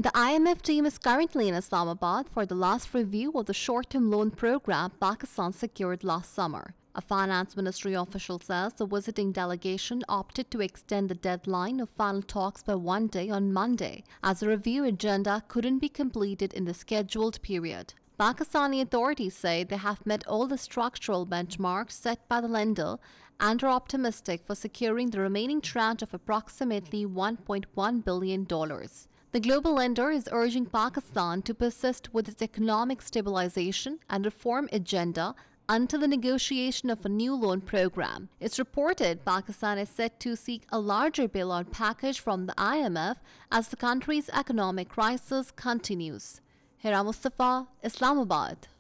The IMF team is currently in Islamabad for the last review of the short-term loan program Pakistan secured last summer. A finance ministry official says the visiting delegation opted to extend the deadline of final talks by one day on Monday, as the review agenda couldn't be completed in the scheduled period. Pakistani authorities say they have met all the structural benchmarks set by the lender and are optimistic for securing the remaining tranche of approximately $1.1 billion. The global lender is urging Pakistan to persist with its economic stabilization and reform agenda until the negotiation of a new loan program. It's reported Pakistan is set to seek a larger bailout package from the IMF as the country's economic crisis continues. Hira Mustafa, Islamabad.